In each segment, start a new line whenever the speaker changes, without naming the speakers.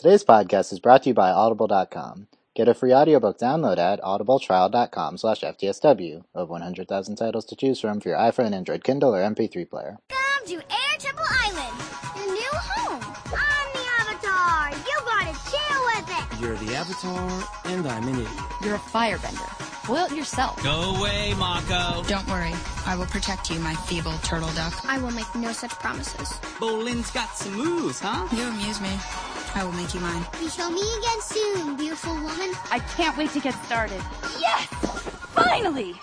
Today's podcast is brought to you by Audible.com. Get a free audiobook download at audibletrial.com/FTSW. Over 100,000 titles to choose from for your iPhone, Android, Kindle, or MP3 player.
Welcome to Air Temple Island, your new home. I'm the Avatar. You gotta chill with it.
You're the Avatar, and I'm an idiot.
You're a firebender. Boil it yourself.
Go away, Mako.
Don't worry. I will protect you, my feeble turtle duck.
I will make no such promises.
Bolin's got some moves, huh?
You amuse me. I will make you mine.
We shall meet again soon, beautiful woman.
I can't wait to get started. Yes! Finally!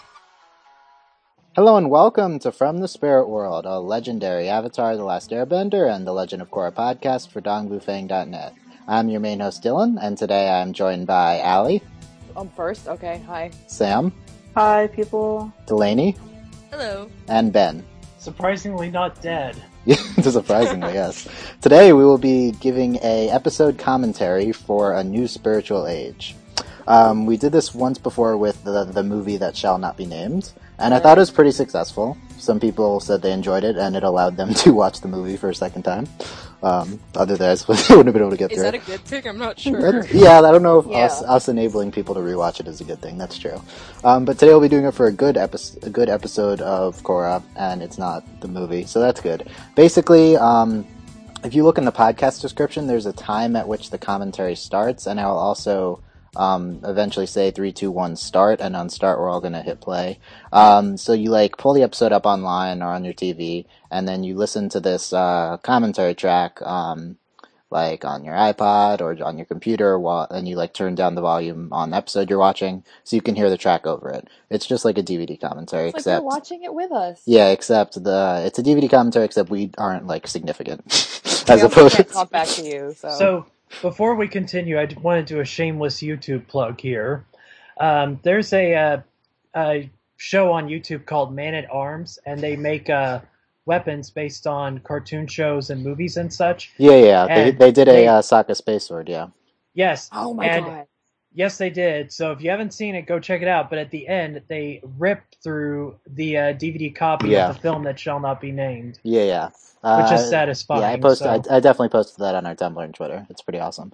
Hello and welcome to From the Spirit World, a legendary Avatar, The Last Airbender, and The Legend of Korra podcast for dongbufang.net. I'm your main host, Dylan, and today I'm joined by Allie.
I'm first? Okay, hi.
Sam.
Hi, people.
Delaney.
Hello.
And Ben.
Surprisingly not dead.
Surprisingly, yes. Today we will be giving a episode commentary for A New Spiritual Age. We did this once before with the movie that shall not be named, and I thought it was pretty successful. Some people said they enjoyed it, and it allowed them to watch the movie for a second time. Otherwise, they wouldn't have been able to get through it.
Is that a good thing? I'm not sure.
Yeah, I don't know if us enabling people to rewatch it is a good thing. That's true. But today we'll be doing it for a good episode of Korra, and it's not the movie, so that's good. Basically, if you look in the podcast description, there's a time at which the commentary starts, and I'll also eventually say 3, 2, 1, start, and on start we're all going to hit play. So you pull the episode up online or on your TV, and then you listen to this commentary track on your iPod or on your computer, and you turn down the volume on the episode you're watching so you can hear the track over it. It's just like a DVD commentary,
It's
except
like you're watching it with us.
Yeah, except it's a DVD commentary, except we aren't significant
As opposed to talk back to you.
So before we continue, I want to do a shameless YouTube plug here. There's a show on YouTube called Man at Arms, and they make weapons based on cartoon shows and movies and such.
Yeah. They did a Sokka Space Sword, yeah.
Yes.
Oh my god.
Yes, they did. So if you haven't seen it, go check it out. But at the end, they ripped through the DVD copy of the film that shall not be named.
Yeah.
Which is satisfying.
Yeah, I definitely posted that on our Tumblr and Twitter. It's pretty awesome.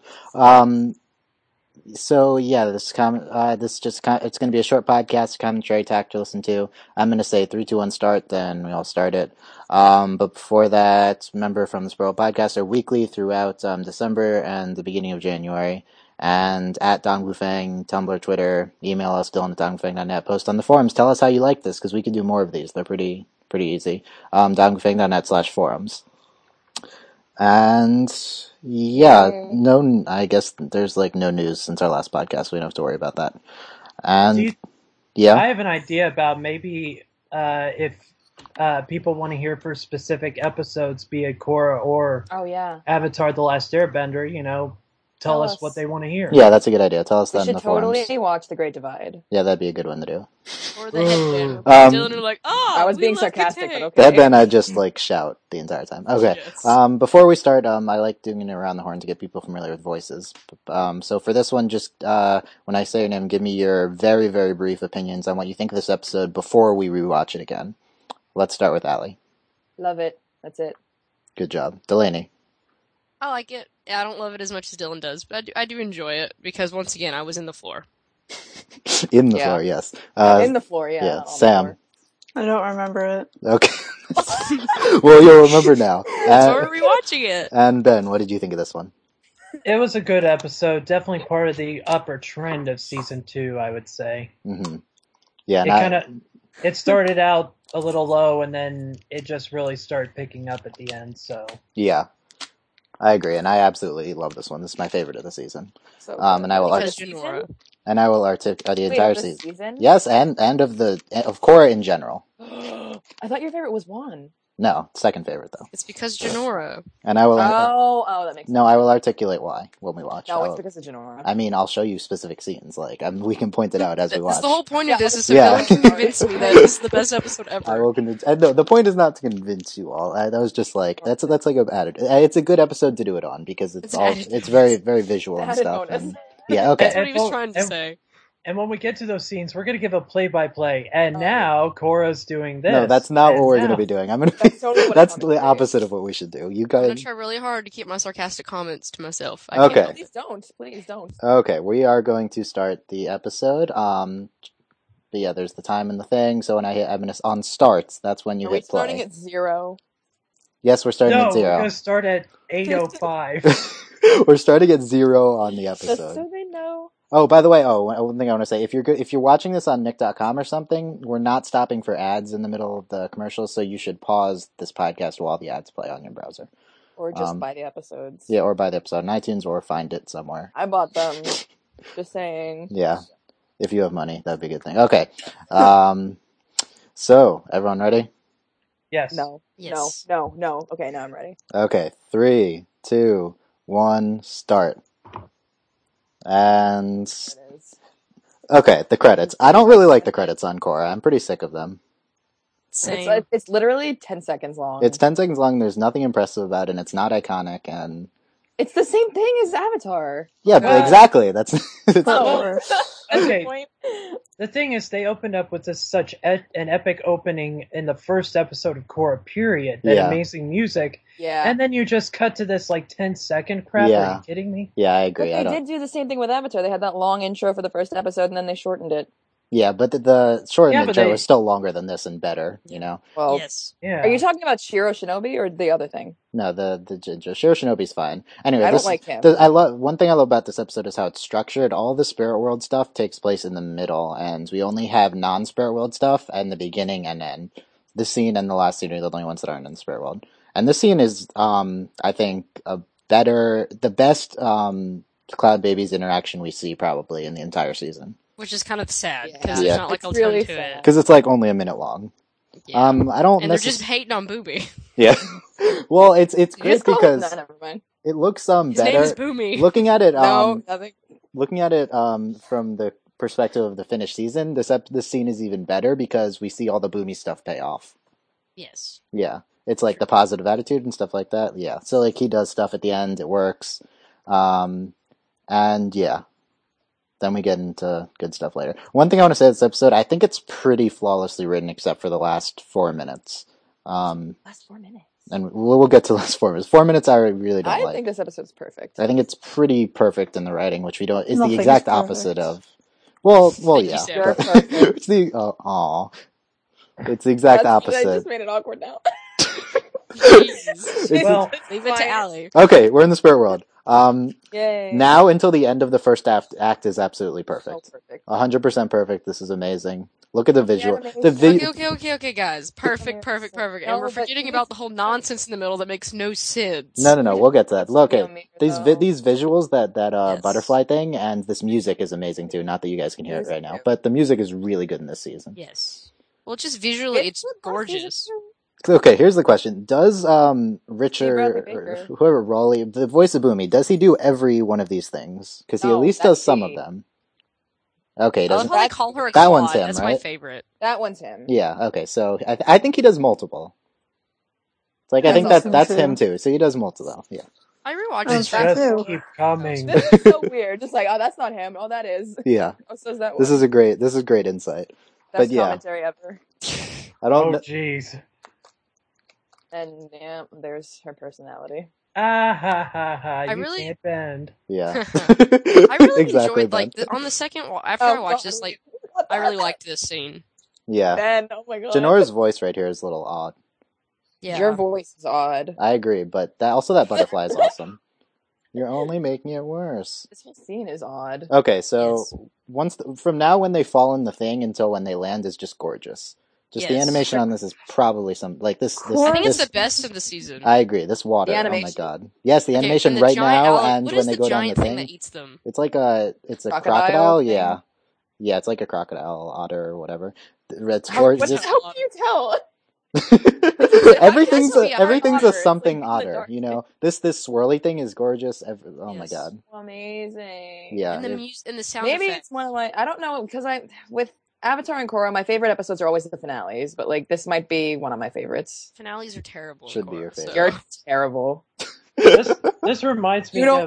So yeah, it's going to be a short podcast commentary track to listen to. I'm going to say 3, 2, 1, start, then we all start it. But before that, remember From the Spirit podcast are weekly throughout December and the beginning of January. And at dongbufang, Tumblr, Twitter, email us, dylan@dongbufang.net, post on the forums. Tell us how you like this, because we could do more of these. They're pretty easy. dongbufang.net/forums. And yeah, I guess there's no news since our last podcast. We don't have to worry about that. And
I have an idea about maybe if people want to hear for specific episodes, be it Korra or Avatar: The Last Airbender, tell us what they want to hear.
Yeah, that's a good idea. Tell us that in the forums.
We should totally watch The Great Divide.
Yeah, that'd be a good one to do.
Or the headband. Dylan are I was being sarcastic, but okay.
The headband, I just shout the entire time. Okay. Yes. Before we start, I like doing it around the horn to get people familiar with voices. So for this one, just when I say your name, give me your very, very brief opinions on what you think of this episode before we rewatch it again. Let's start with Allie.
Love it. That's it.
Good job. Delaney.
I like it. I don't love it as much as Dylan does, but I do enjoy it because, once again, I was in the floor.
In the floor, yes.
In the floor, yeah.
Yeah, Sam.
I don't remember it.
Okay. Well, you'll remember now.
So we're rewatching it.
And Ben, what did you think of this one?
It was a good episode. Definitely part of the upper trend of season 2, I would say.
Mm-hmm. Yeah.
It started out a little low, and then it just really started picking up at the end. So
yeah. I agree, and I absolutely love this one. This is my favorite of the season.
So
and I will articulate the entire season. Yes, and of Korra in general.
I thought your favorite was 1.
No, second favorite though.
It's because Jinora.
And I will.
That makes sense.
No, I will articulate why when we watch.
No, it's because of Jinora.
I mean, I'll show you specific scenes. We can point it out as we watch.
That's the whole point of this, is so no one can convince me that this is the best episode ever.
I will convince. No, the point is not to convince you all. That was just that's like an added. It's a good episode to do it on because it's very, very visual and stuff. And, yeah, okay.
That's what he was trying to say.
And when we get to those scenes, we're going to give a play-by-play. And now Korra's doing this.
No, that's not
and
what we're
now-
going to be doing. I'm going to be.
That's totally what
That's
I'm gonna
the
do.
opposite of what we should do. You
I'm gonna
guys.
try really hard to keep my sarcastic comments to myself. I
Okay.
can't.
Please don't. Please don't.
Okay, we are going to start the episode. But yeah, there's the time and the thing. So when I'm gonna on starts, that's when you
Are we
hit play.
starting at 0?
Yes, we're starting
No,
at
we're
0.
going to start at 8:05.
We're starting at 0 on the
Just
episode.
so they know.
Oh, by the way, one thing I want to say: if you're watching this on Nick.com or something, we're not stopping for ads in the middle of the commercials, so you should pause this podcast while the ads play on your browser.
Or just buy the episodes.
Yeah, or buy the episode on iTunes, or find it somewhere.
I bought them. Just saying.
Yeah, if you have money, that'd be a good thing. Okay, so everyone ready?
Yes.
No.
Yes.
No. Okay, now I'm ready.
Okay, 3, 2, 1, start. And
There it is.
okay, the credits. I don't really like the credits on Korra. I'm pretty sick of them.
Same.
It's literally 10 seconds long.
It's 10 seconds long. There's nothing impressive about it. And it's not iconic. And
It's the same thing as Avatar.
yeah, but exactly. That's it's,
Oh. That's
Okay.
the point.
The thing is, they opened up with such an epic opening in the first episode of Korra, period. That
Yeah.
amazing music.
Yeah.
And then you just cut to this, 10-second crap.
Yeah.
Are you kidding me?
yeah, I
But
agree.
they did do the same thing with Avatar. They had that long intro for the first episode, and then they shortened it.
Yeah, but the short
Yeah,
and
but
intro
they-
was still longer than this and better. You know.
Well,
Yes.
Yeah.
are you talking about Shiro Shinobi or the other thing?
No, the Jinjo. Shiro Shinobi's fine. Anyway,
I don't
this,
like him.
I love one thing I love about this episode is how it's structured. All the Spirit World stuff takes place in the middle, and we only have non-Spirit World stuff in the beginning and end. This scene and the last scene are the only ones that aren't in the Spirit World. And this scene is, I think, the best Cloud Babies interaction we see probably in the entire season.
Which is kind of sad because
Yeah.
there's not like a
It's
ton
really
to
sad.
it.
Because it's like only a minute long.
Yeah.
I don't
And they're just hating on Booby.
Yeah. Well, it's great
Just call him
because
that, never mind.
it looks
His name
better.
is Boomy.
Looking at it,
No, nothing.
looking at it from the perspective of the finished season, this scene is even better because we see all the Boomy stuff pay off.
Yes.
Yeah, it's like the positive attitude and stuff like that. Yeah, so like he does stuff at the end, it works, and yeah. Then we get into good stuff later. One thing I want to say this episode, I think it's pretty flawlessly written except for the last 4 minutes.
Last 4 minutes.
And we'll get to the last 4 minutes. 4 minutes I really don't
I
like.
think this episode's perfect.
I think it's pretty perfect in the writing, which we don't. It's
Nothing
the
is
exact
perfect.
opposite of. Well,
Thank you,
yeah.
Sam.
You're
but-
perfect.
it's the it's the exact
I
opposite.
just made it awkward now.
Jeez.
Well,
Leave it to Allie.
Okay, we're in the spirit world.
Yay.
Now until the end of the first act is absolutely
So
perfect.
perfect.
100% perfect. This is amazing. Look at the visual.
animation.
The
Okay, guys. Perfect. And
No,
we're
but
forgetting about the whole nonsense in the middle that makes no sense.
No. We'll get to that. Look
Real
at
me,
these
though.
these visuals that
Yes.
butterfly thing and this music is amazing too. Not that you guys can hear it right now, but the music is really good in this season.
Yes. Well, just visually, it's
the best
gorgeous.
season.
Okay, here's the question: does
Bradley
Richard,
Baker.
or whoever Raleigh, the voice of Boomy, does he do every one of these things? Because he at
No,
least
that's
does some
he.
of them. Okay, he
I love
doesn't.
how they call her a
That
quad.
one's him,
That's my
right?
favorite.
That one's him.
Yeah. Okay, so I think he does multiple. It's like I
That's
think that
awesome,
that's
too.
him too. So he does multiple. Yeah.
I rewatched
They
this.
just keep coming.
This is so weird. Just like, oh, that's not him. Oh, that is.
Yeah.
Oh, so is that
This
one.
is great insight.
Best
but yeah.
commentary ever.
I don't.
Oh, jeez.
And yeah, there's her personality.
Ah ha ha ha! You
really-
can't bend.
Yeah.
I really
exactly,
enjoyed
Ben.
on the second after I watched this. Like, I really liked this scene.
Yeah.
Ben, oh my god.
Janora's voice right here is a little odd.
Yeah.
Your voice is odd.
I agree, but that butterfly is awesome. You're only making it worse.
This whole scene is odd.
Okay, so
Yes.
from now when they fall in the thing until when they land is just gorgeous. Just the
Yes.
animation on this is probably some like this.
I think it's
this-
the best of the season.
I agree. This water.
The
Oh my
animation.
god. Yes, the
Okay,
animation
and the
right
giant
now
owl-
and
what
when
is
they
the
go down the
giant thing
thing.
that eats them?
It's a
Crocodile
crocodile.
thing?
Yeah, yeah. It's like a crocodile, otter, or whatever. It's
How,
gorgeous.
how can you tell?
everything's
It has to be
everything's
otter.
a
It's
something
like in the
otter.
dark.
You know, this swirly thing is gorgeous. Oh my
Yes.
god.
Amazing.
Yeah.
And the
it-
music and the sound
Maybe
effects.
it's one of my. I don't know because with Avatar and Korra, my favorite episodes are always the finales, but like this might be one of my favorites.
Finales are terrible.
Should
in
be
Korra,
your
so-
favorite.
You're terrible.
This reminds me
You don't
of
like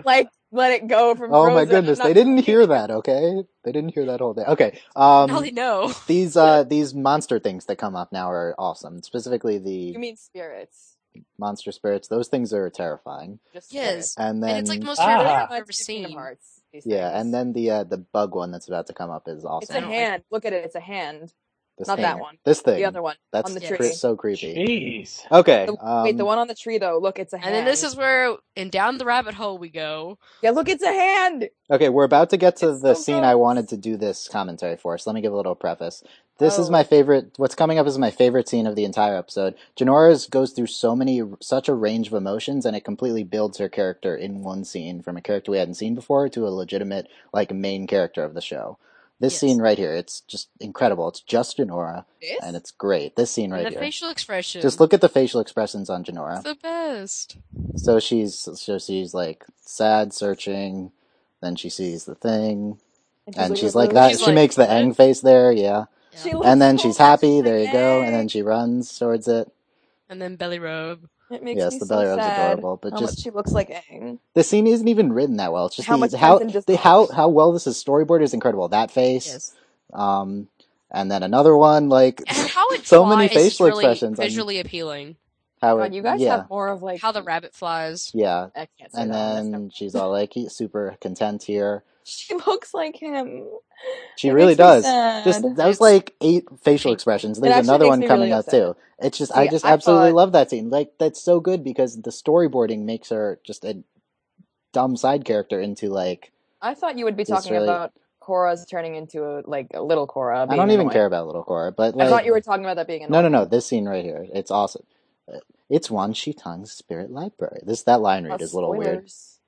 let it go from
Oh my
Frozen.
goodness, they didn't hear that, okay? They didn't hear that whole thing. Okay,
Now they know.
these monster things that come up now are awesome. Specifically the
You mean spirits.
monster spirits. Those things are terrifying.
Just
Yes.
And then
it's like the most
Ah.
terrifying
Reminds
I've ever
me of Kingdom
seen.
Hearts, these
yeah,
things.
and then the bug one that's about to come up is
It's
awesome.
a hand. Look at it. It's a hand.
This
Not
thing.
that one.
This thing.
The other one.
That's
on the
Yes.
tree.
so creepy.
Jeez.
Okay.
Wait, the one on the tree though. Look, it's a hand.
And then this is where, and down the rabbit hole we go.
Yeah, look, it's a hand.
Okay, we're about to get to
It's
the
so
scene I
gross.
wanted to do this commentary for, so let me give a little preface. This is
Oh.
my favorite, what's coming up is my favorite scene of the entire episode. Jinora goes through such a range of emotions, and it completely builds her character in one scene, from a character we hadn't seen before to a legitimate, like, main character of the show. This
Yes.
scene right here, it's just incredible. It's just Jinora,
This?
and it's great. This scene right
And the
here.
facial expression.
Just look at the facial expressions on Jinora.
It's the best.
So she's like sad, searching, then she sees the thing, and she's like that.
She's
She
like,
makes the
"What?"
Aang face there, yeah.
She looks
And then
so
she's happy.
much
There
like
you go. And
Aang.
then she runs towards it.
And then belly rub.
It makes
Yes,
me
the
so
belly rub's
sad
adorable, but
how
just-
much she looks like Aang.
The scene isn't even written that well. It's just
How much
how
Tenzin does
how well this is storyboarded is incredible. That face,
Yes.
and then another one like
And how it
so many
flies is
facial
really
expressions.
visually appealing.
How
God,
it,
you guys
yeah,
have more of like
How the rabbit flies.
yeah.
I can't say
And
that. That's
then she's all like super content here.
She looks like him.
She
It
really
makes me
does.
sad.
Just that was
It's-
like 8 facial expressions. There's
actually
another
makes
one
me
coming
really
up
upset.
too. It's just I
See,
just
I
absolutely
thought-
love that scene. Like that's so good because the storyboarding makes her just a dumb side character into like
I thought you would be
This
talking
really-
about Korra's turning into a little Korra.
I
being
don't even
annoying.
care about little Korra, but
I
like
thought you were talking about that being
no,
annoying.
no, no. This scene right here, it's awesome. It's Wan Shitang's Spirit Library. That line read is a little weird.
Spoilers.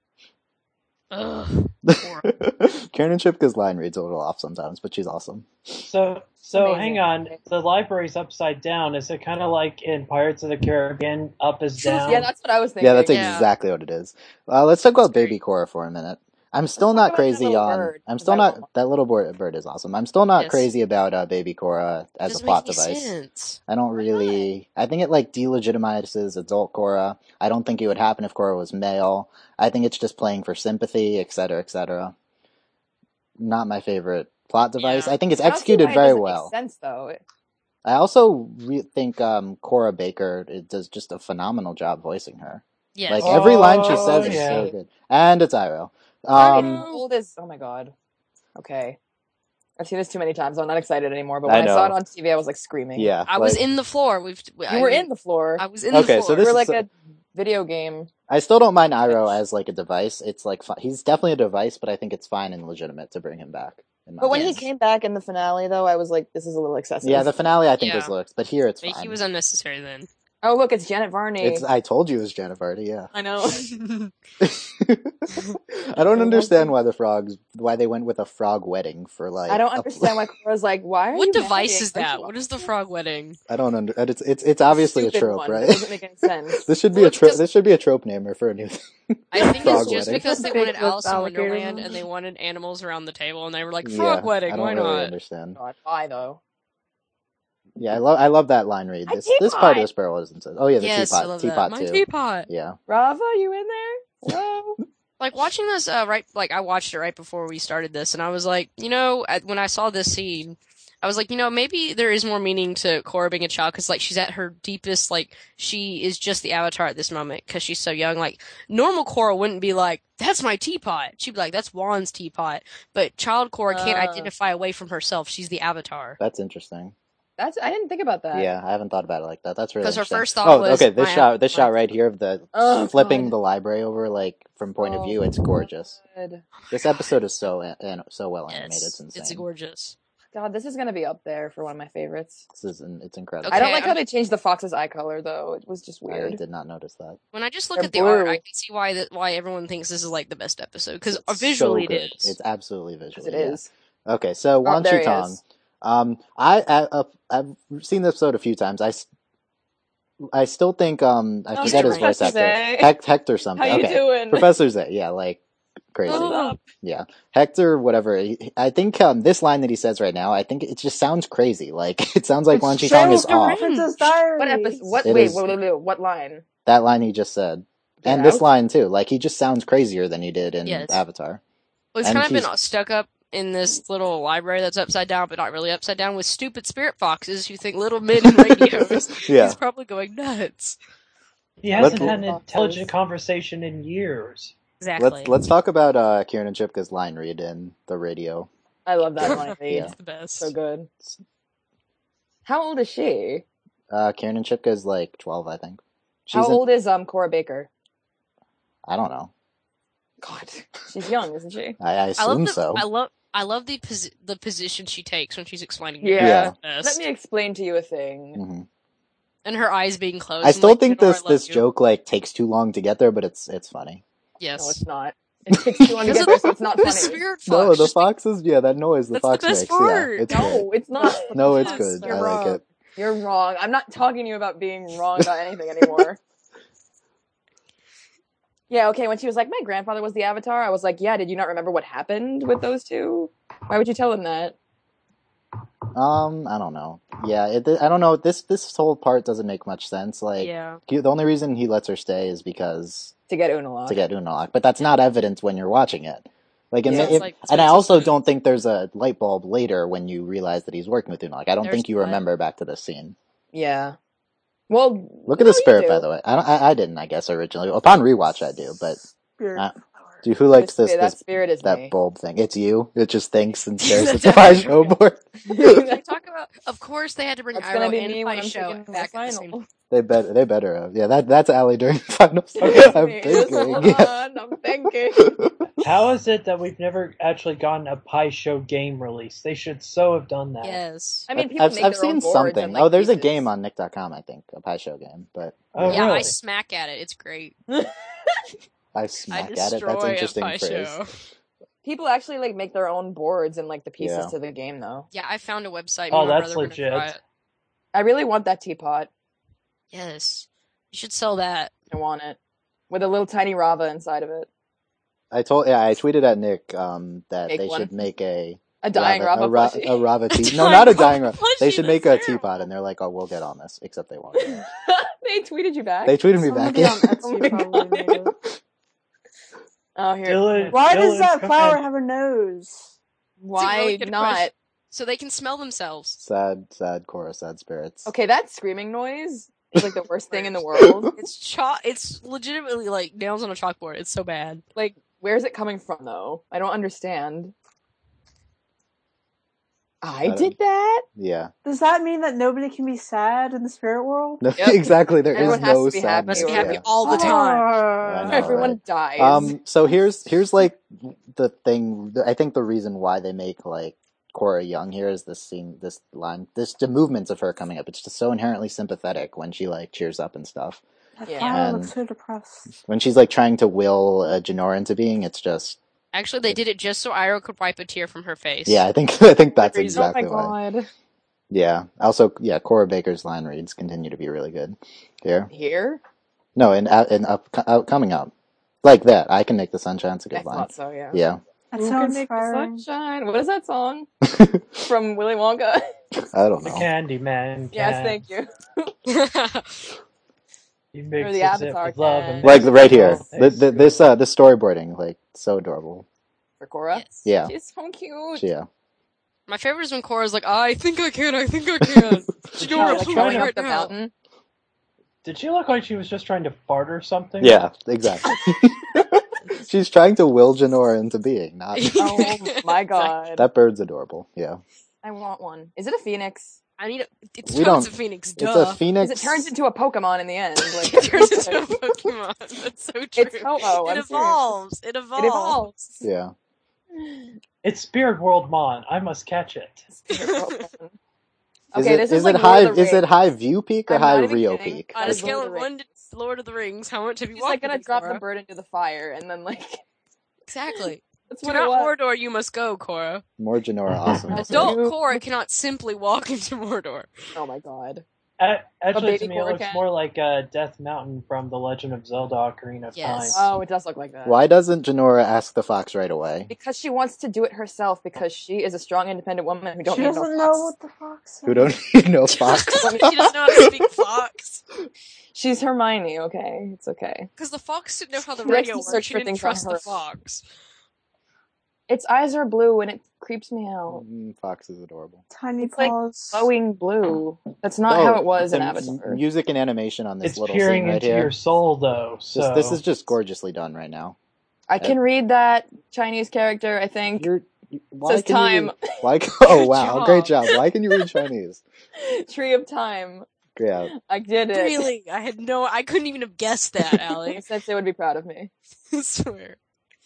Ugh.
Karen Shipka's line reads a little off sometimes, but she's awesome.
So
Amazing.
hang on. The library's upside down. Is it kind of like in Pirates of the Caribbean, up is down?
Yeah, that's what I was thinking.
Yeah, that's
Yeah.
exactly what it is. Let's talk about
That's
Baby Korra for a minute. I'm still
Let's
not
talk about that
crazy
little
on.
bird,
I'm
'cause
still
I
not.
want one.
That little bird is awesome. I'm still not
Yes.
crazy about Baby Korra as a
Doesn't
plot
make any
device.
sense.
I don't really. I think it like delegitimizes adult Korra. I don't think it would happen if Korra was male. I think it's just playing for sympathy, etc., etc. Not my favorite plot device.
Yeah.
I think it's
I don't see
executed
why it
very
doesn't
well.
Make sense though.
I also think Cora Baker does just a phenomenal job voicing her.
Yes.
Like every line she
Oh,
says is
yeah.
so good, and it's Iroh.
Old as oh my god. Okay, I've seen this too many times. So I'm not excited anymore. But
I
when I saw it
know.
on TV, I was like screaming.
Yeah,
I was
like-
in the floor.
You were in the floor.
I was in
Okay,
the
so
floor.
this
You were
is-
like a video game.
I still don't mind Iroh as like a device. It's like he's definitely a device, but I think it's fine and legitimate to bring him back. in my
But when
opinion.
he came back in the finale, though, I was like, "This is a little excessive."
yeah, the finale I think
Yeah.
was looks, but here it's
But
fine.
he was unnecessary then.
Oh, look, it's Janet Varney.
I told you it was Janet Varney. Yeah.
I know.
I don't understand why they went with a frog wedding for like.
I don't understand why Cora's like, "Why are
What
you
device
marrying
is that?
Rachel?"
What is the frog wedding?
I don't under. It's obviously a
Stupid
trope,
one.
right?
It doesn't make any sense.
This should be
Well,
a
it's 'cause-
This should be a trope namer for a new.
I think
Frog
it's just
wedding.
because they
Big
wanted
with
Alice in
alligator
Wonderland
ones.
and they wanted animals around the table and they were like,
Yeah,
frog wedding,
I don't
why
really
not?
understand.
God, why though?
Yeah, I love that line read.
My
This part of
teapot!
the Sparrow isn't. Oh yeah, the
Yes, I
teapot.
love
Teapot
that.
too.
My teapot.
Yeah.
Rava, you in there? Hello?
Like watching this, I watched it right before we started this and I was like, when I saw this scene, I was like, maybe there is more meaning to Korra being a child because, like, she's at her deepest, like, she is just the Avatar at this moment because she's so young. Like, normal Korra wouldn't be like, that's my teapot. She'd be like, that's Juan's teapot. But child Korra can't identify away from herself. She's the Avatar.
That's interesting.
I didn't think about that.
Yeah, I haven't thought about it like that. That's really
'Cause her
interesting.
first thought was,
okay, this
my-
shot right here of the
Oh,
flipping
God.
the library over like from point of view, it's gorgeous.
God.
This episode is so well animated. It's insane.
It's gorgeous.
God, this is gonna be up there for one of my favorites.
It's incredible.
I don't
Okay,
like how they changed the fox's eye color though. It was just
I
weird.
did not notice that.
When I just look
They're
at the art,
blue.
I can see why everyone thinks this is like the best episode because
It's
visually
so good.
it is.
It's absolutely
Because
visually.
it
yeah.
is.
Okay, so Wan
there he
Chitong.
is.
I've seen the episode a few times. I still think I
Oh,
forget his
Mr.
voice
Professor
actor.
Zay.
Hector something.
How you
okay.
doing?
Professor Zay, yeah, like crazy.
Oh.
Yeah, Hector, whatever. I think this line that he says right now, I think it just sounds crazy. Like it sounds like Wan Chitong is off.
What episode?
It
Wait,
is-
what line?
That line he just said. And this line too. Like, he just sounds crazier than he did in
Yes.
Avatar.
Well, he's kind of been stuck up in this little library that's upside down, but not really upside down, with stupid spirit foxes who think little men in radios.
Yeah.
He's probably going nuts.
He hasn't had an intelligent conversation in years.
Exactly.
Let's talk about Kieran and Chipka's line read in the radio.
I love that line read.
Yeah.
It's the best.
So good. How old is she?
Kieran and Chipka is like 12, I think.
How old is Cora Baker?
I don't know.
God, she's young, isn't she?
I assume so.
I love the position she takes when she's explaining.
Yeah. Let me explain to you a thing.
Mm-hmm.
And her eyes being closed.
I still think
Janora,
this joke like takes too long to get there, but it's funny.
Yes.
No, it's not. It takes too long to get there, so it's not funny.
The spirit fox.
No, the foxes. Yeah, that noise the fox
the best
makes.
part.
Yeah, it's
no,
great.
it's not.
No, it's good.
You're
I
wrong.
like it.
You're wrong. I'm not talking to you about being wrong about anything anymore. Yeah, okay, when she was like, my grandfather was the Avatar, I was like, yeah, did you not remember what happened with those two? Why would you tell him that?
I don't know. Yeah, I don't know. This whole part doesn't make much sense. Like, the only reason he lets her stay is because
to get Unalaq.
But that's not evidence when you're watching it. Like, and I also don't think there's a light bulb later when you realize that he's working with Unalaq. I don't think you remember back to this scene.
Yeah. Well,
look at the spirit, by the way. I didn't, I guess, originally. Upon rewatch, I do, but who likes that bulb thing? It's you. It just thinks and stares at the pie show board.
They talk about. Of course, they had to bring
Iroh
and pie show back at the same.
They better have. Yeah, that's Allie during finals.
I'm thinking.
How is it that we've never actually gotten a pie show game release? They should so have done that.
Yes.
I mean, people make their
I've seen
own boards
something.
and, like,
There's a
pieces.
game on Nick.com, I think, a pie show game. But
Yeah,
really?
I smack at it. It's great.
I smack at it. That's an interesting phrase.
Show.
People actually like make their own boards and like the pieces to the game, though.
Yeah, I found a website.
Oh, that's legit.
I really want that teapot.
Yes, you should sell that.
I want it with a little tiny Rava inside of it.
I tweeted at Nick that they should make a
dying Rava plushie.
A Rava teapot. No, not a dying Rava. They should make a teapot, and they're like, "Oh, we'll get on this," except they won't.
They tweeted you back.
They tweeted me back. Yeah.
Oh, here.
Dylan,
Why does that flower have a nose?
Why
really good
not?
question. So they can smell themselves.
Sad Korra, sad spirits.
Okay, that screaming noise is like the worst thing in the world.
It's legitimately like nails on a chalkboard. It's so bad.
Like, where's it coming from, though? I don't understand. I did that?
Yeah.
Does that mean that nobody can be sad in the spirit world?
No, exactly. There
Everyone
is
has
no
to be happy.
sadness.
Must be happy
Yeah.
all the time.
I know,
Everyone
right?
dies.
So here's like the thing. I think the reason why they make like Korra young here is this scene, this line, the movements of her coming up. It's just so inherently sympathetic when she like cheers up and stuff.
That
Yeah.
flower
And-
looks so depressed.
When she's like trying to will Janora into being, it's just
Actually, they did it just so Iroh could wipe a tear from her face.
yeah. I think that's exactly
oh my
why.
god.
Yeah. Also, yeah. Korra Baker's line reads continue to be really good. Here,
Here?
no, in coming up like that. I can make the sunshine. It's a
I
good line.
thought so, yeah.
Yeah.
That's
Who
so
can make the
inspiring.
sunshine? What is that song? From Willy Wonka?
I don't
The
know.
Candyman.
Yes, thank you.
He
Or
makes
the
it
Avatar
with love
can.
and
Like right here,
Thanks.
this storyboarding, like so adorable.
For Korra?
Yes.
Yeah.
She's so cute.
Yeah.
My favorite is when Korra's like, I think I can. Janora,
like
please,
Going
right
up the
now.
mountain.
Did she look like she was just trying to fart or something?
Yeah, exactly. She's trying to will Janora into being, not
Oh my god.
that bird's adorable. Yeah.
I want one. Is it a phoenix?
I need a. It's
We
tons
don't-
of Phoenix.
It's
Duh.
a phoenix.
Because it turns into a Pokemon in the end. Like,
It turns into a Pokemon. That's so true.
It's Ho-Oh, I'm
It evolves. It evolves.
It evolves.
Yeah.
It's Spirit World Mon. I must catch it.
Okay, this is like
it high?
Lord of the
Is it
Rings.
high View Peak or
I'm
high
not even
Rio
kidding.
Peak?
On a
It's
scale
Lord
of
of the
1 to Lord of the Rings, how much have you
She's
walked
like gonna
with me,
drop the
Korra?
bird into the fire and then like
Exactly.
that's
To
what it
not
was.
Mordor, you must go, Korra.
More Janora awesomeness.
Adult Korra cannot simply walk into Mordor.
Oh my god.
Actually,
baby
to me, it
Korra
looks
can.
more like Death Mountain from The Legend of Zelda: Ocarina of Time.
Oh, it does look like that.
Why doesn't Janora ask the fox right away?
Because she wants to do it herself, because she is a strong, independent woman who don't
She
need
doesn't
no
know
fox.
what the fox
Who don't need no fox?
She doesn't know how to speak fox.
She's Hermione, okay? It's okay.
Because the fox didn't know how the
She likes
radio
to
works.
search
She
for
didn't
things on
trust
her
the fox.
Its eyes are blue and it creeps me out.
Fox is adorable.
Tiny
It's like
paws.
glowing blue. That's not how it was in
the
Avatar.
Music and animation on this
It's
little
peering
scene right
into
here.
your soul, though. So
This is just gorgeously done right now.
I can read that Chinese character, I think.
Why
Says
can
time.
You read, oh
Good
wow,
job.
great job. Why can you read Chinese?
Tree of Time.
Yeah.
I did it.
Really? I couldn't even have guessed that, Allie.
Sensei would be proud of me.
I swear.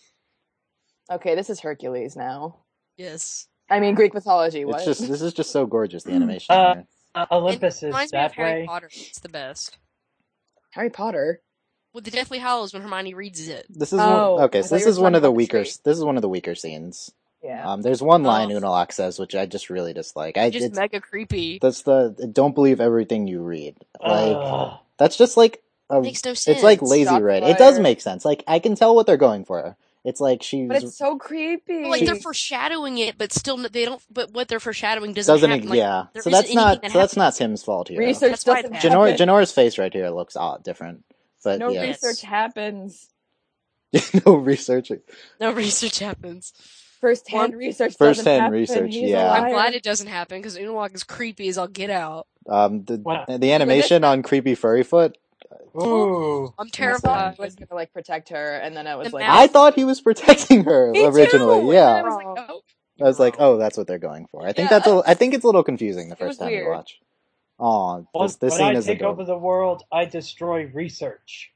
Okay, this is Hercules now.
Yes.
I mean, Greek mythology, what?
This is just so gorgeous, the animation here.
Olympus
It
is
reminds me of
that
Harry
way.
Potter. It's the best.
Harry Potter?
With the Deathly Hallows when Hermione reads it.
This is
Oh,
one, okay.
I
So
thought
this
you were
is one of
talking
the
about the
weaker.
tree.
This is one of the weaker scenes.
Yeah.
There's one line
Oh.
Unalak says, which I just really dislike.
Just mega creepy.
That's don't believe everything you read. Like
Ugh.
that's just like
Makes no
It's like
sense.
lazy writing. It does make sense. Like I can tell what they're going for. It's like she's.
But it's so creepy.
Well, like they're foreshadowing it, but still they don't. But what they're foreshadowing doesn't happen. Like,
yeah.
there
So
isn't
that's not.
anything
So that's not
happens.
Tim's fault here.
Research
That's why it
doesn't happen.
Janora's face right here looks different. But
No
yeah.
research happens.
No research.
No research happens.
First-hand research doesn't
First-hand
happen.
research,
He's
yeah.
a
I'm
liar.
glad it doesn't happen because Unalak is creepy as all get out.
The animation on creepy furry foot.
Ooh.
I'm
I thought
terrified.
he was gonna like protect her, and then I was
The
like,
I thought he was protecting her
Me
originally.
too!
Yeah.
And then I was like, oh.
I was like, oh, that's what they're going for. I think
Yeah.
I think it's a little confusing the
It was
first time you
weird.
watch. Oh,
When
this scene
I
is
take
adorable.
over the world, I destroy research.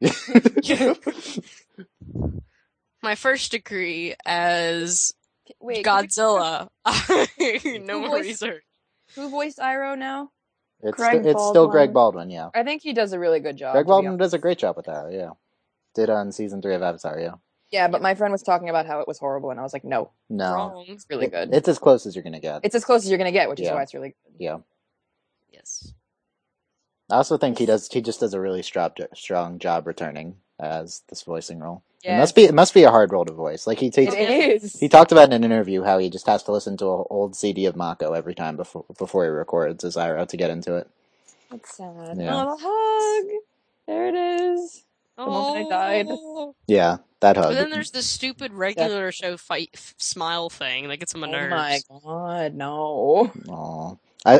My first degree as
Wait,
Godzilla. no
Who
more
voiced-
research.
Who voiced Iroh now?
It's
Greg
still Greg
Baldwin.
Baldwin, yeah.
I think he does a really good job.
Greg
to be
Baldwin
honest.
does a great job with that, yeah. Did on season 3 of Avatar, yeah.
Yeah, but my friend was talking about how it was horrible, and I was like, no,
No.
Wrong.
it's really good.
It's as close as you're gonna get.
It's as close as you're gonna get, which is
Yeah.
why it's really good.
Yeah.
Yes.
I also think he just does a really strong job returning as this voicing role.
Yeah.
It must be a hard role to voice. Like
It is.
he talked about in an interview how he just has to listen to an old CD of Mako every time before he records as Iroh to get into it.
That's sad.
Yeah.
Oh, the hug. There it is. The moment I died.
Yeah, that hug.
But then there's this stupid regular show smile thing that gets on my nerves.
Oh my god, no.
Aw.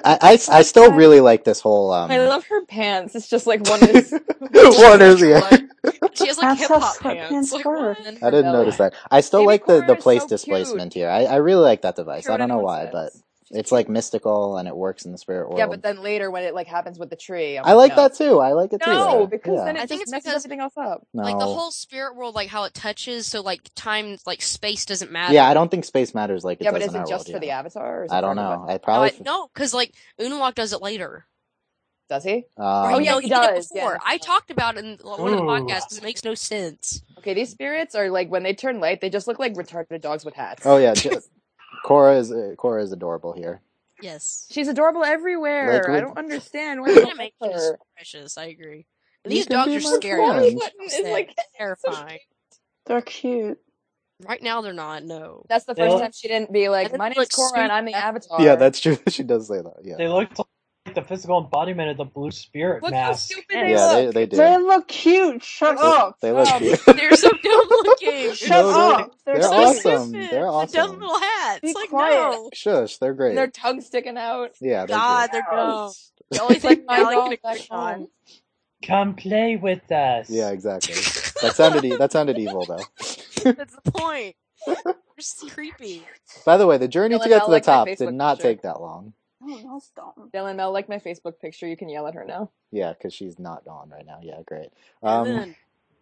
I still really like this whole
I love her pants. It's just like one is
one is yeah.
She has like
That's
hip
how
hop
sweatpants
pants. Like,
work.
what?
and
I
her
didn't
belly.
notice that. I still
Baby
like the
Korra is
place
so
displacement
cute.
here. I really like that device.
Sure
I don't know
anyone
why,
says.
but
She's
it's
cute.
like mystical and it works in the spirit world.
Yeah, but then later when it like happens with the tree, I'm
I like
no.
that too. I like it too.
No, because
yeah.
then
I
it
think
just
it's
messes
because-
everything else up.
No.
Like the whole spirit world, like how it touches, so like time, like space doesn't matter.
Yeah, I don't think space matters like it
Yeah,
does
but is
in our
it just
world.
for the
yeah.
Avatar? Or is it
I
for
don't know.
everybody?
I probably
No, because like Unalak does it later.
Does he?
Or,
Oh,
you
yeah,
know,
he
did it
does,
before.
yeah.
I talked about it in one of the
Ooh.
podcasts because it makes no sense.
Okay, these spirits are like when they turn light, they just look like retarded dogs with hats.
Oh yeah, Korra is adorable here.
Yes.
She's adorable everywhere.
Like,
I
with-
don't understand why
The
they don't like
animation is
her.
precious. I agree.
You
These
can
dogs
be
are
my
scary. I
friend.
don't know
Button
what
is
to
like
say. Terrifying.
They're cute.
Right now they're not. No.
That's the
They
first
look-
time she didn't be like,
And then
"My
they
name's
look
Korra and I'm the
stupid.
Avatar."
Yeah, that's true. She does say that. Yeah.
They look like the physical embodiment of the blue spirit
Look how
mask.
stupid they
Yeah,
look.
they do.
They look cute. Shut up.
They look
Stop.
cute.
They're so dumb looking.
Shut
No, they're-
up. They're
they're
so
awesome.
stupid.
They're
The
awesome.
dumb little hats.
Be
Like
quiet.
no.
Shush, they're great.
And their tongue sticking out.
Yeah, they're
God,
great.
they're dumb. The only
It's like
thing
my
I like
dog
in a
back
quick
home.
Come play with us.
Yeah, exactly. That sounded evil though.
That's the point. They're just creepy.
By the way, the journey to
Dylan,
get
I'll
to the
like my
top
Facebook
did not
picture.
take that long.
Oh, that's dumb.
Dylan Mel, like my Facebook picture. You can yell at her now.
Yeah, because she's not on right now. Yeah, great.
Dylan.